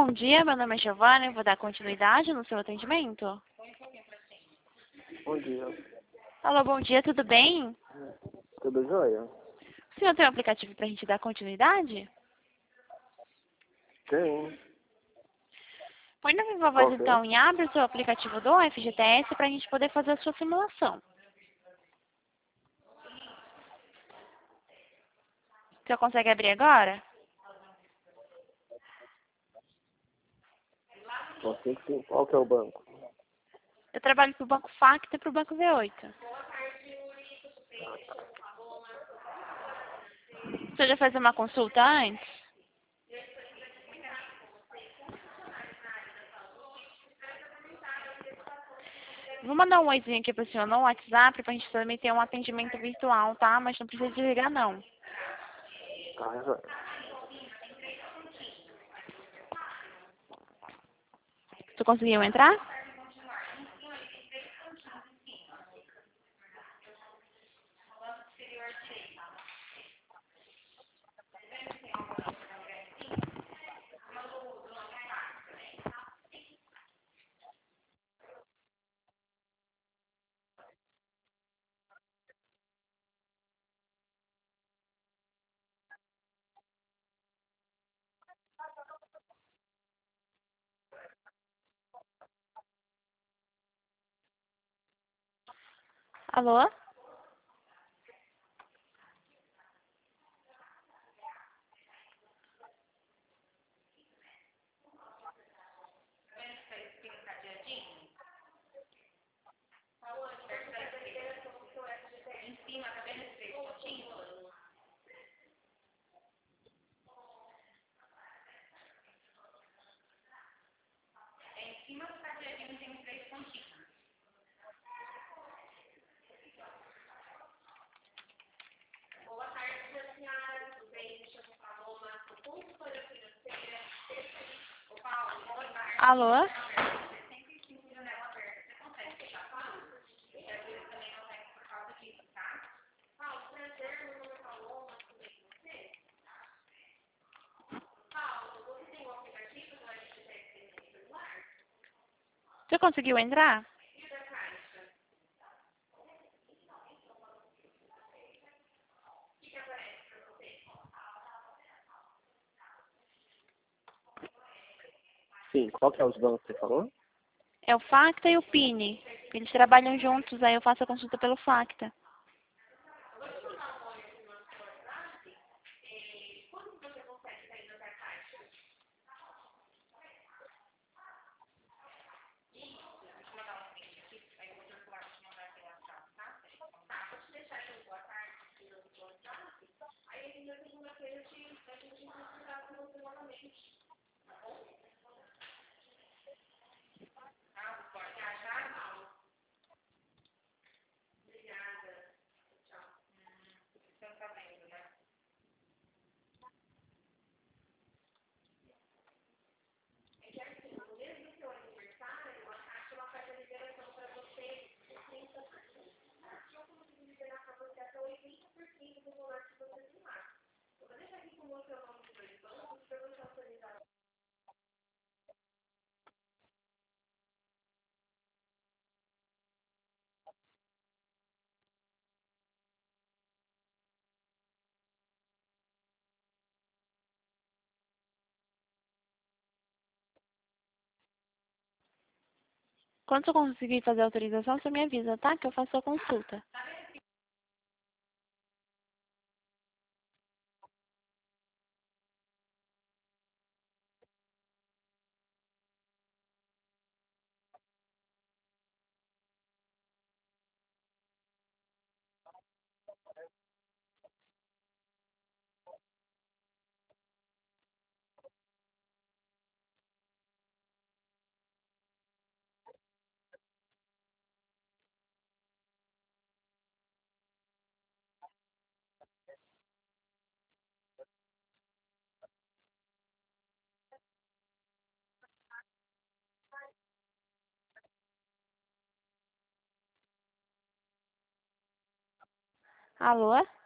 Bom dia, meu nome é Giovana, eu vou dar continuidade no seu atendimento. Bom dia. Alô, bom dia, tudo bem? Tudo jóia? O senhor tem um aplicativo para a gente dar continuidade? Tem. Põe na viva voz Qual que é? então e abre o seu aplicativo do FGTS para a gente poder fazer a sua simulação. O senhor consegue abrir agora? Consigo sim. Qual que é o banco? Eu trabalho para o Banco Facta e para o Banco V8. O senhor já fez uma consulta antes? Vou mandar um oizinho aqui para o senhor no WhatsApp para a gente também ter um atendimento virtual, tá? Mas não precisa desligar, não. Tá, é jóia. Tu conseguiu entrar? Alô? Alô? Você conseguiu entrar? Sim, qual que é os bancos que você falou? É o Facta e o Pini. Eles trabalham juntos, aí eu faço a consulta pelo Facta. Quando eu conseguir fazer a autorização, você me avisa, tá? Que eu faço a consulta. Alô?